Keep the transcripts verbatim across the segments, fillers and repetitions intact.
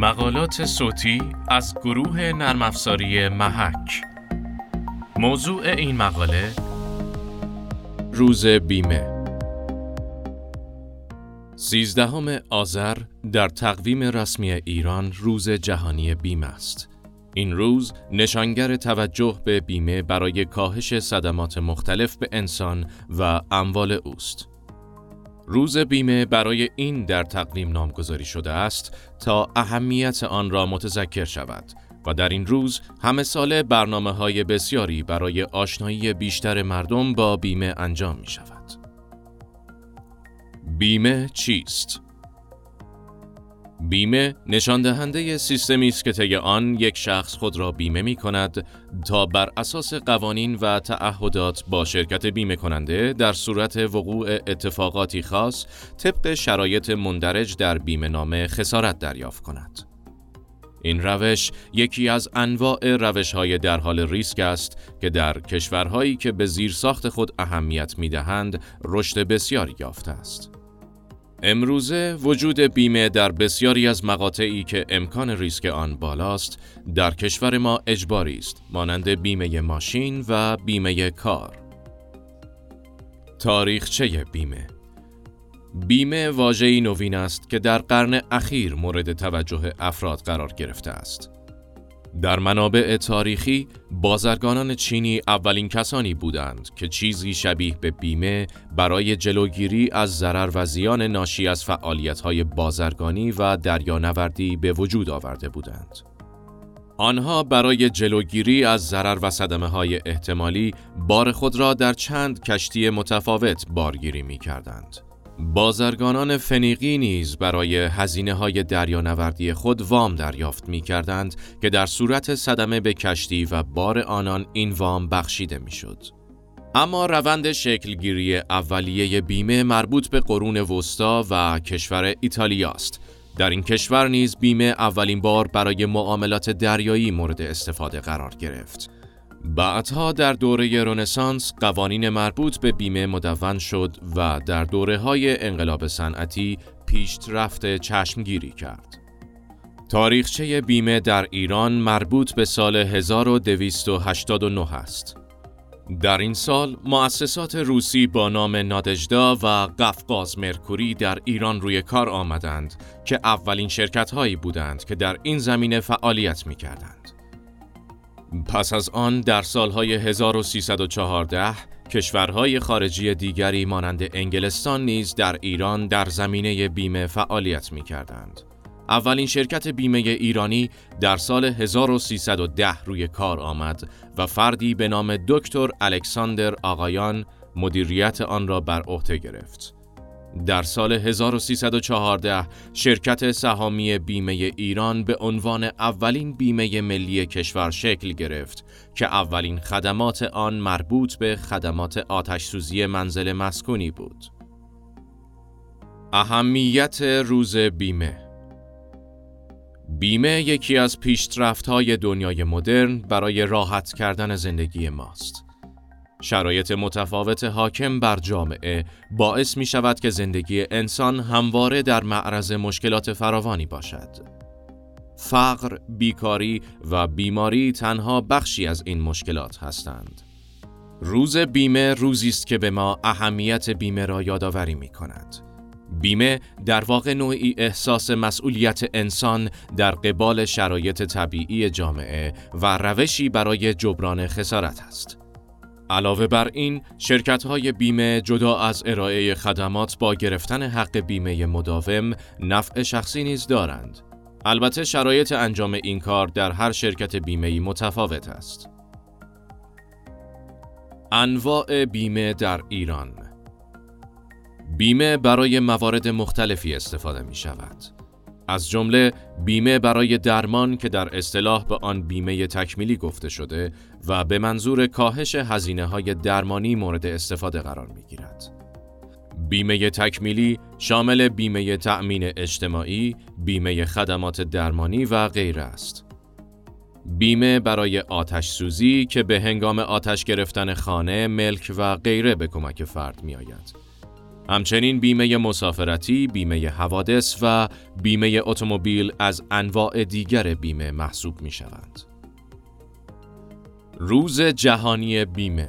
مقالات صوتی از گروه نرم افزاری محک. موضوع این مقاله روز بیمه. سیزدهم آذر در تقویم رسمی ایران روز جهانی بیمه است. این روز نشانگر توجه به بیمه برای کاهش صدمات مختلف به انسان و اموال اوست. روز بیمه برای این در تقویم نامگذاری شده است تا اهمیت آن را متذکر شود و در این روز همه ساله برنامه‌های بسیاری برای آشنایی بیشتر مردم با بیمه انجام می شود. بیمه چیست؟ بیمه نشان دهنده سیستمی است که طی آن یک شخص خود را بیمه می کند تا بر اساس قوانین و تعهدات با شرکت بیمه کننده در صورت وقوع اتفاقاتی خاص طبق شرایط مندرج در بیمه نامه خسارت دریافت کند. این روش یکی از انواع روش‌های در حال ریسک است که در کشورهایی که به زیرساخت خود اهمیت می‌دهند رشد بسیاری یافته است. امروزه وجود بیمه در بسیاری از مقاطعی که امکان ریسک آن بالاست در کشور ما اجباری است، مانند بیمه ماشین و بیمه کار. تاریخچه بیمه. بیمه واژه‌ای نوین است که در قرن اخیر مورد توجه افراد قرار گرفته است. در منابع تاریخی، بازرگانان چینی اولین کسانی بودند که چیزی شبیه به بیمه برای جلوگیری از ضرر و زیان ناشی از فعالیت‌های بازرگانی و دریانوردی به وجود آورده بودند. آنها برای جلوگیری از ضرر و صدمه‌های احتمالی بار خود را در چند کشتی متفاوت بارگیری می‌کردند. بازرگانان فنیقی نیز برای هزینه‌های دریانوردی خود وام دریافت می‌کردند که در صورت صدمه به کشتی و بار آنان این وام بخشیده می‌شد. اما روند شکلگیری اولیه بیمه مربوط به قرون وسطی و کشور ایتالیا است. در این کشور نیز بیمه اولین بار برای معاملات دریایی مورد استفاده قرار گرفت. بعدها در دوره رنسانس قوانین مربوط به بیمه مدون شد و در دوره‌های انقلاب صنعتی پیشرفت چشمگیری کرد. تاریخچه بیمه در ایران مربوط به سال هزار و دویست و هشتاد و نه است. در این سال مؤسسات روسی با نام نادژدا و قفقاز مرکوری در ایران روی کار آمدند که اولین شرکت‌هایی بودند که در این زمینه فعالیت می‌کردند. پس از آن در سالهای هزار و سیصد و چهارده کشورهای خارجی دیگری مانند انگلستان نیز در ایران در زمینه بیمه فعالیت می‌کردند. اولین شرکت بیمه ایرانی در سال هزار و سیصد و ده روی کار آمد و فردی به نام دکتر الکساندر آقایان مدیریت آن را بر عهده گرفت. در سال هزار و سیصد و چهارده شرکت سهامی بیمه ایران به عنوان اولین بیمه ملی کشور شکل گرفت که اولین خدمات آن مربوط به خدمات آتش‌سوزی منزل مسکونی بود. اهمیت روز بیمه. بیمه یکی از پیشرفت‌های دنیای مدرن برای راحت کردن زندگی ماست. شرایط متفاوت حاکم بر جامعه باعث می شود که زندگی انسان همواره در معرض مشکلات فراوانی باشد. فقر، بیکاری و بیماری تنها بخشی از این مشکلات هستند. روز بیمه روزی است که به ما اهمیت بیمه را یادآوری می کند. بیمه در واقع نوعی احساس مسئولیت انسان در قبال شرایط طبیعی جامعه و روشی برای جبران خسارت است. علاوه بر این، شرکت‌های بیمه جدا از ارائه خدمات با گرفتن حق بیمه مداوم، نفع شخصی نیز دارند. البته شرایط انجام این کار در هر شرکت بیمه‌ای متفاوت است. انواع بیمه در ایران. بیمه برای موارد مختلفی استفاده می شود. از جمله بیمه برای درمان که در اصطلاح به آن بیمه تکمیلی گفته شده و به منظور کاهش هزینه‌های درمانی مورد استفاده قرار می‌گیرد. بیمه تکمیلی شامل بیمه تأمین اجتماعی، بیمه خدمات درمانی و غیره است. بیمه برای آتش سوزی که به هنگام آتش گرفتن خانه، ملک و غیره به کمک فرد می‌آید. همچنین بیمه مسافرتی، بیمه حوادث و بیمه اتومبیل از انواع دیگر بیمه محسوب می شوند. روز جهانی بیمه.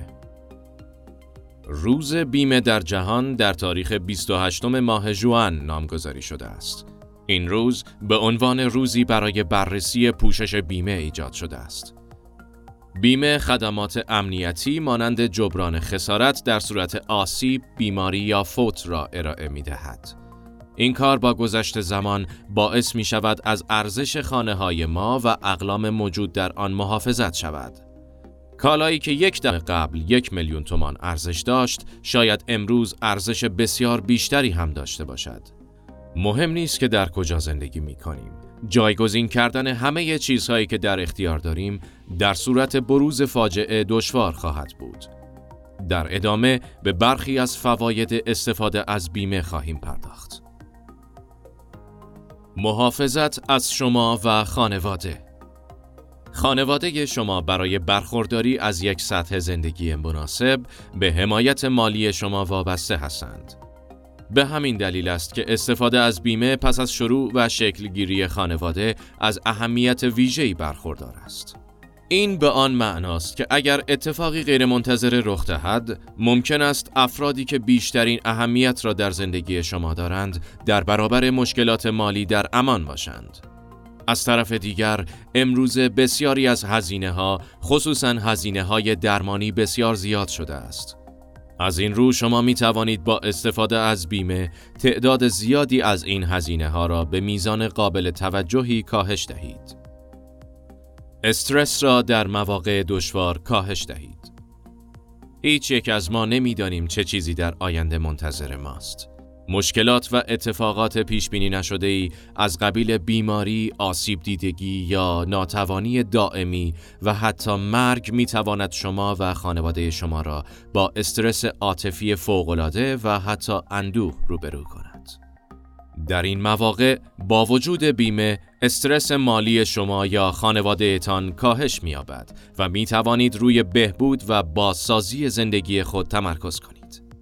روز بیمه در جهان در تاریخ بیست و هشتم ماه ژوئن نامگذاری شده است. این روز به عنوان روزی برای بررسی پوشش بیمه ایجاد شده است. بیمه خدمات امنیتی مانند جبران خسارت در صورت آسیب، بیماری یا فوت را ارائه می دهد. این کار با گذشت زمان باعث می شود از ارزش خانه‌های ما و اقلام موجود در آن محافظت شود. کالایی که یک دهه قبل یک میلیون تومان ارزش داشت، شاید امروز ارزش بسیار بیشتری هم داشته باشد. مهم نیست که در کجا زندگی می کنیم. جایگزین کردن همه چیزهایی که در اختیار داریم در صورت بروز فاجعه دشوار خواهد بود. در ادامه به برخی از فواید استفاده از بیمه خواهیم پرداخت. محافظت از شما و خانواده. خانواده شما برای برخورداری از یک سطح زندگی مناسب به حمایت مالی شما وابسته هستند. به همین دلیل است که استفاده از بیمه پس از شروع و شکلگیری خانواده از اهمیت ویژه‌ای برخوردار است. این به آن معناست که اگر اتفاقی غیرمنتظره رخ دهد، ممکن است افرادی که بیشترین اهمیت را در زندگی شما دارند، در برابر مشکلات مالی در امان باشند. از طرف دیگر، امروز بسیاری از هزینه‌ها، خصوصاً هزینه‌های درمانی بسیار زیاد شده است. از این رو شما می توانید با استفاده از بیمه تعداد زیادی از این هزینه‌ها را به میزان قابل توجهی کاهش دهید. استرس را در مواقع دشوار کاهش دهید. هیچ یک از ما نمی دانیم چه چیزی در آینده منتظر ماست. مشکلات و اتفاقات پیش بینی نشده‌ای از قبیل بیماری، آسیب دیدگی یا ناتوانی دائمی و حتی مرگ می تواند شما و خانواده شما را با استرس عاطفی فوق‌العاده و حتی اندوه روبرو کند. در این مواقع با وجود بیمه، استرس مالی شما یا خانواده‌تان کاهش می‌یابد و می توانید روی بهبود و بازسازی زندگی خود تمرکز کنید.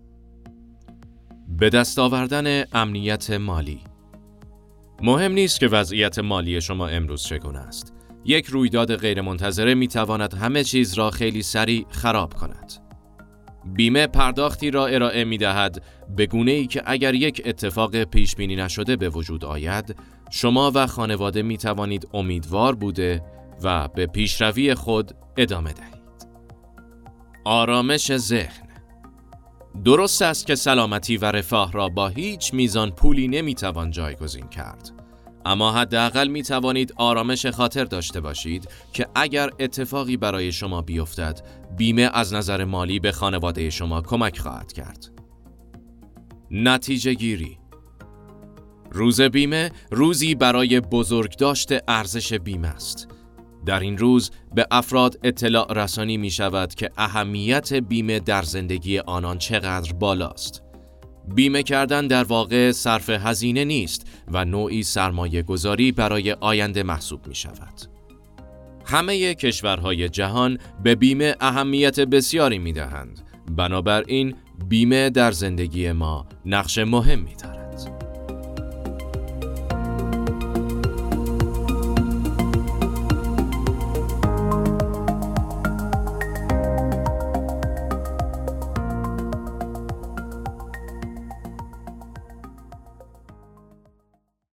به دست آوردن امنیت مالی. مهم نیست که وضعیت مالی شما امروز چگونه است. یک رویداد غیرمنتظره می تواند همه چیز را خیلی سریع خراب کند. بیمه پرداختی را ارائه می دهد به گونه‌ای که اگر یک اتفاق پیش بینی نشده به وجود آید، شما و خانواده می توانید امیدوار بوده و به پیشروی خود ادامه دهید. آرامش ذهن. درست است که سلامتی و رفاه را با هیچ میزان پولی نمیتوان جایگزین کرد. اما حداقل میتوانید آرامش خاطر داشته باشید که اگر اتفاقی برای شما بیفتد، بیمه از نظر مالی به خانواده شما کمک خواهد کرد. نتیجه گیری. روز بیمه روزی برای بزرگداشت ارزش بیمه است. در این روز به افراد اطلاع رسانی می شود که اهمیت بیمه در زندگی آنان چقدر بالاست. بیمه کردن در واقع صرف هزینه نیست و نوعی سرمایه گذاری برای آینده محسوب می شود. همه کشورهای جهان به بیمه اهمیت بسیاری می دهند. بنابراین بیمه در زندگی ما نقش مهمی دارد.